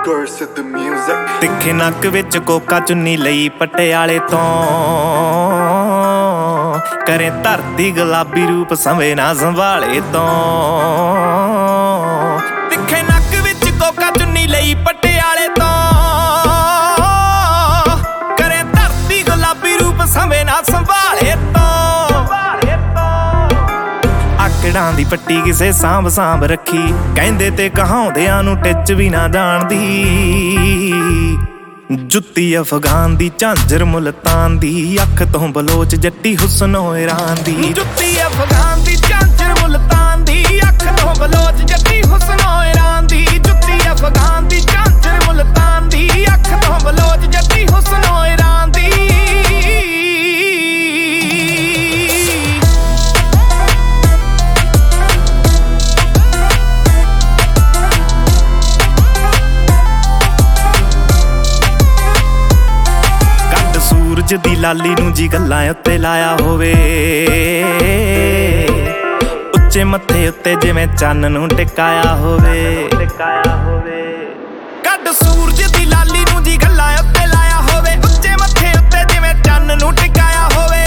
the music ਤਿੱਖੇ ਨੱਕ ਵਿੱਚ ਕੋਕਾ ਚੁੰਨੀ ਲਈ ਪਟਿਆਲੇ ਤੋਂ ਕਰੇ ਧਰਤੀ ਗੁਲਾਬੀ ਰੂਪ ਸੰਵੇ ਨਾ ਸੰਭਾਲੇ ਤੋਂ ਤਿੱਖੇ ਨੱਕ ਵਿੱਚ ਕੋਕਾ ਚੁੰਨੀ ਲਈ ਪਟਿਆਲੇ ਤੋਂ ਕਰੇ ਧਰਤੀ ਗੁਲਾਬੀ ਰੂਪ ਸੰਵੇ ਨਾ ਸੰਭਾਲੇ ਤੋਂ ਆਕੜਾਂ ਦੀ ਪੱਟੀ ਕਿਸੇ ਸਾਂਭ ਸਾਂਭ ਰੱਖੀ ਕਹਿੰਦੇ ਤੇ ਕਹਾਉਂਦਿਆਂ ਨੂੰ ਟਿੱਚ ਵੀ ਨਾ ਜਾਣਦੀ ਜੁੱਤੀ ਅਫਗਾਨ ਦੀ ਝਾਂਜਰ ਮੁਲਤਾਨ ਦੀ ਅੱਖ ਤੋਂ ਬਲੋਚ ਜੱਟੀ ਹੁਸਨੋ ਇਰਾਨ ਦੀ ਜੁੱਤੀ ਅਫਗਾਨ ਦੀ ਝਾਂਜਰ ਮੁਲਤਾਨ ਦੀ ਅੱਖ ਤੋਂ ਬਲੋਚ ਜੱਟੀ ਹੁਸਨੋ ਇਰਾਨ ਦੀ ਜੁੱਤੀ ਅਫਗਾਨ ਦੀ ਝਾਂਜਰ ਮੁਲਤਾਨ ਦੀ ਅੱਖ ਤੋਂ ਬਲੋਚ ਜੱਟੀ ਹੁਸਨੋ ਇਰਾਨ ਦੀ ਸੂਰਜ ਦੀ ਲਾਲੀ ਨੂੰ ਜੀ ਗੱਲਾਂ ਉੱਤੇ ਲਾਇਆ ਹੋਵੇ ਉੱਚੇ ਮੱਥੇ ਉੱਤੇ ਜਿਵੇਂ ਚੰਨ ਨੂੰ ਟਿਕਾਇਆ ਹੋਵੇ ਕੱਢ ਸੂਰਜ ਦੀ ਲਾਲੀ ਨੂੰ ਜੀ ਗੱਲਾਂ ਉੱਤੇ ਲਾਇਆ ਹੋਵੇ ਉੱਚੇ ਮੱਥੇ ਉੱਤੇ ਜਿਵੇਂ ਚੰਨ ਨੂੰ ਟਿਕਾਇਆ ਹੋਵੇ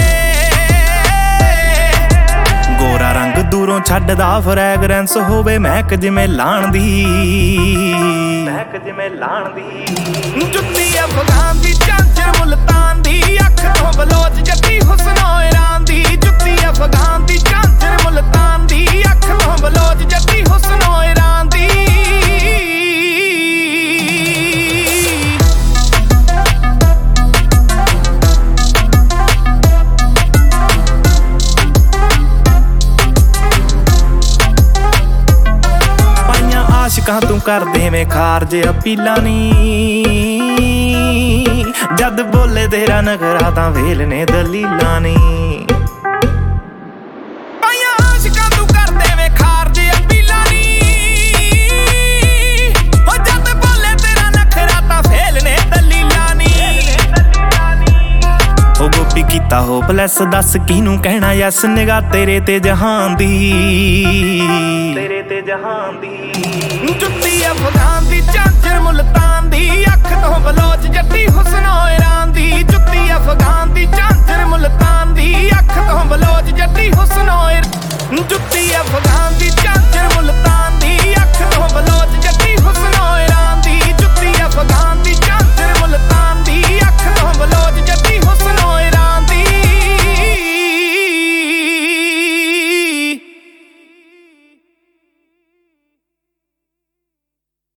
ਗੋਰਾ ਰੰਗ ਦੂਰੋਂ ਛੱਡਦਾ ਫਰੈਗਰੈਂਸ ਹੋਵੇ ਮਹਿਕ ਜਿਵੇਂ ਲਾਣ ਦੀ ਜੁੱਤੀ ਅਫਗਾਨ ਦੀ ਝਾਂਜਰ ਮੁਲਤਾਨ ਦੀ ਅੱਖ ਤੋਂ ਬਲੋਚ ਜੱਟੀ ਹੁਸਨੋ ਇਰਾਨ ਦੀ ਜੁੱਤੀ ਅਫਗਾਨ ਦੀ ਝਾਂਜਰ ਮੁਲਤਾਨ ਦੀ ਅੱਖ ਤੋਂ ਬਲੋਚ ਜੱਟੀ ਹੁਸਨੋ ਇਰਾਨ ਦੀ ਪਾਈਆਂ ਆਸ਼ਿਕਾਂ ਤੂੰ ਕਰ ਦੇਵੇਂ ਖਾਰਜ ਅਪੀਲਾਂ ਨੀ ਜਦ ਬੋਲੇ ਤੇਰਾ ਨਖਰਾ ਤਾਂ ਵੇਲ ਨੇ ਦਲੀਲਾਂ ਨੀ ਪਾਈਆਂ ਆਸ਼ਿਕਾਂ ਤੂੰ ਕਰ ਦੇਵੇਂ ਖਾਰਜ ਅਪੀਲਾਂ ਨੀ ਉਹ ਜਦ ਬੋਲੇ ਤੇਰਾ ਨਖਰਾ ਤਾਂ ਵੇਲ ਨੇ ਦਲੀਲਾਂ ਨੀ ਉਹ ਗੋਪੀ ਕੀਤਾ ਹੋਪਲੈਸ ਦੱਸ ਕਿਹਨੂੰ ਕਹਿਣਾ ਯਸ ਨਿਗਾਹ ਤੇਰੇ ਤੇ ਜਹਾਨ ਦੀ ਜੁੱਤੀ ਅਫਗਾਨ ਦੀ ਝਾਂਜਰ ਮੁਲਤਾਨ ਦੀ ਅੱਖ ਤੋਂ ਬਲੋਚ ਜੱਟੀ ਹੁਸਨੋ ਇਰਾਨ ਦੀ ਜੁੱਤੀ ਅਫਗਾਨ ਦੀ